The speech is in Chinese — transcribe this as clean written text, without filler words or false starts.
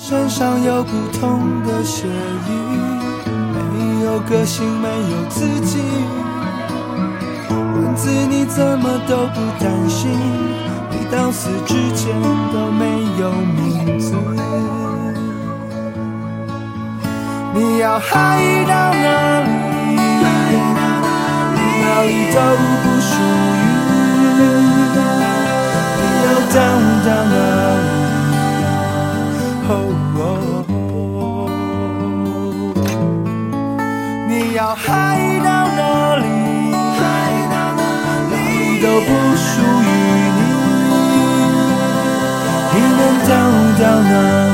身上有不同的血液，没有个性，没有自己。文字你怎么都不担心，你到死之前都没有名字。你要嗨到哪里，哪里都不属于。你要down到哪里？你要嗨到哪里？哪里都不属于你。你能down到哪里？